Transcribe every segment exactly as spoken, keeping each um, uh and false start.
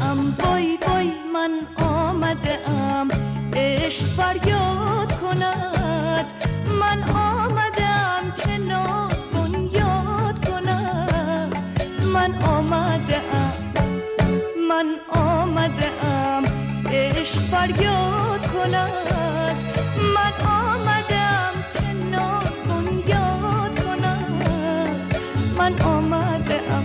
ام وای وای من آمده ام عشق فریاد کند من آمده ام که ناز بنیاد کند من آمده ام من آمده ام عشق فریاد کند من آمده ام که ناز بنیاد کند من آمده ام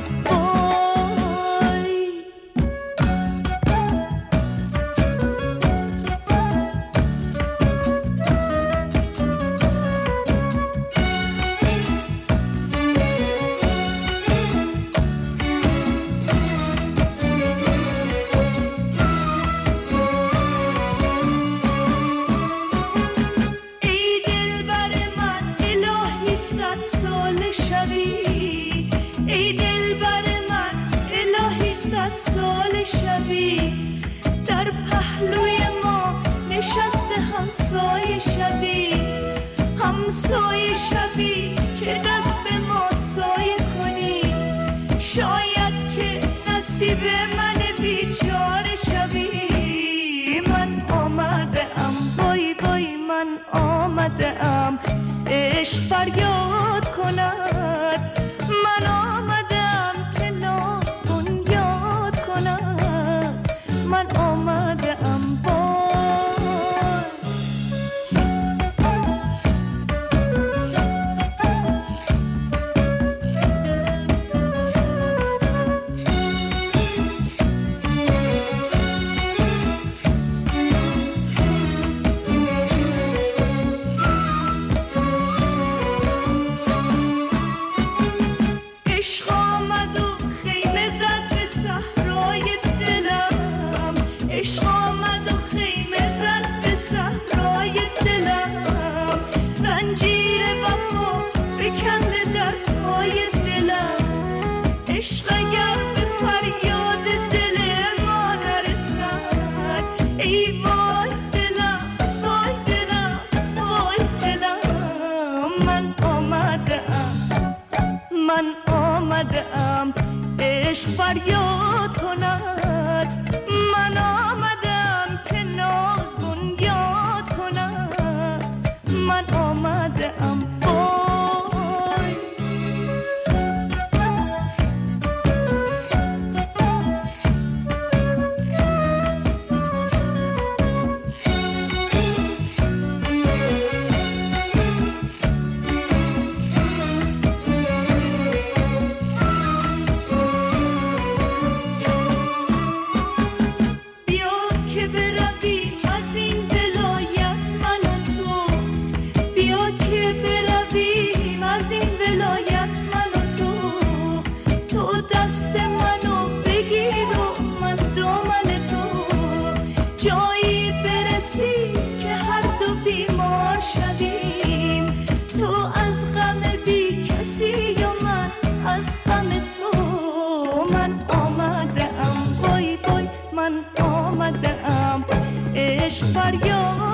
در پهلوی ما نشسته همسایه شبی همسایه شبی که دست به ما سایه کنی شاید که نصیب من بیچاره شبی من آمده ام وای وای من آمده ام عشق فریاد کند من آمده ام که ناز بنیاد کند من آمده ام من آمده ام عشق فریاد کند من آمده ام که ناز بنیاد کند من آمده ام من آمده ام عشق فریاد